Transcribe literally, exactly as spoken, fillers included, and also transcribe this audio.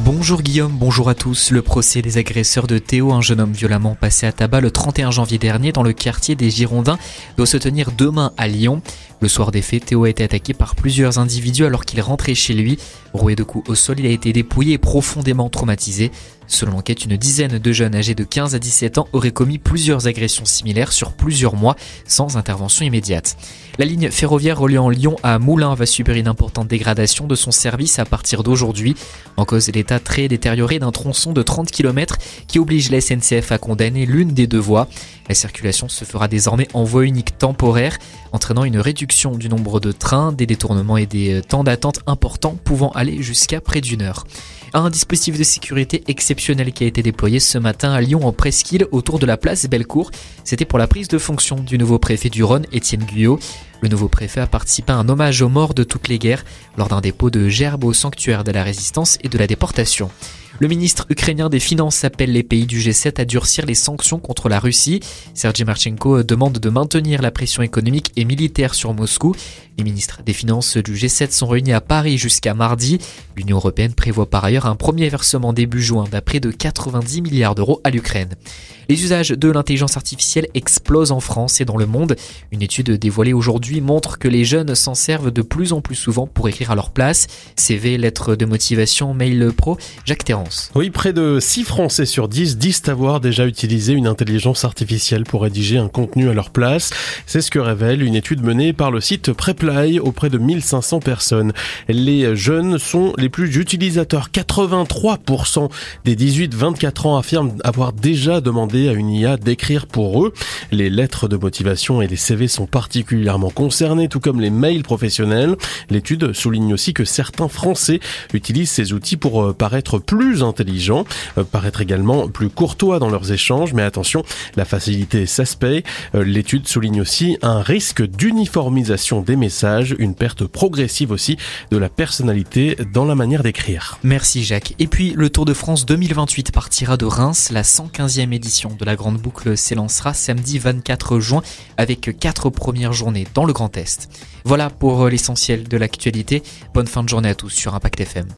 Bonjour Guillaume, bonjour à tous. Le procès des agresseurs de Théo, un jeune homme violemment passé à tabac le trente et un janvier dernier dans le quartier des Girondins, doit se tenir demain à Lyon. Le soir des faits, Théo a été attaqué par plusieurs individus alors qu'il rentrait chez lui. Roué de coups au sol, il a été dépouillé et profondément traumatisé. Selon l'enquête, une dizaine de jeunes âgés de quinze à dix-sept ans auraient commis plusieurs agressions similaires sur plusieurs mois sans intervention immédiate. La ligne ferroviaire reliant Lyon à Moulins va subir une importante dégradation de son service à partir d'aujourd'hui. En cause, l'état très détérioré d'un tronçon de trente kilomètres qui oblige la S N C F à condamner l'une des deux voies. La circulation se fera désormais en voie unique temporaire, entraînant une réduction du nombre de trains, des détournements et des temps d'attente importants pouvant aller jusqu'à près d'une heure. Un dispositif de sécurité exceptionnel qui a été déployé ce matin à Lyon en presqu'île autour de la place Bellecour. C'était pour la prise de fonction du nouveau préfet du Rhône, Étienne Guyot. Le nouveau préfet a participé à un hommage aux morts de toutes les guerres lors d'un dépôt de gerbes au sanctuaire de la résistance et de la déportation. Le ministre ukrainien des Finances appelle les pays du G sept à durcir les sanctions contre la Russie. Sergei Marchenko demande de maintenir la pression économique et militaire sur Moscou. Les ministres des Finances du G sept sont réunis à Paris jusqu'à mardi. L'Union européenne prévoit par ailleurs un premier versement début juin d'à près de quatre-vingt-dix milliards d'euros à l'Ukraine. Les usages de l'intelligence artificielle explosent en France et dans le monde. Une étude dévoilée aujourd'hui montre que les jeunes s'en servent de plus en plus souvent pour écrire à leur place. C V, lettres de motivation, mail pro. Jacques Terrance. Oui, près de six Français sur dix disent avoir déjà utilisé une intelligence artificielle pour rédiger un contenu à leur place. C'est ce que révèle une étude menée par le site Preply auprès de mille cinq cents personnes. Les jeunes sont les plus utilisateurs. quatre-vingt-trois pour cent des dix-huit vingt-quatre ans affirment avoir déjà demandé à une I A d'écrire pour eux. Les lettres de motivation et les C V sont particulièrement concernés, tout comme les mails professionnels. L'étude souligne aussi que certains Français utilisent ces outils pour paraître plus intelligents, paraître également plus courtois dans leurs échanges. Mais attention, la facilité, ça se paye. L'étude souligne aussi un risque d'uniformisation des messages, une perte progressive aussi de la personnalité dans la manière d'écrire. Merci Jacques. Et puis le Tour de France deux mille vingt-huit partira de Reims. La cent quinzième édition de la Grande Boucle s'élancera samedi vingt-quatre juin avec quatre premières journées dans le Grand Est. Voilà pour l'essentiel de l'actualité. Bonne fin de journée à tous sur Impact F M.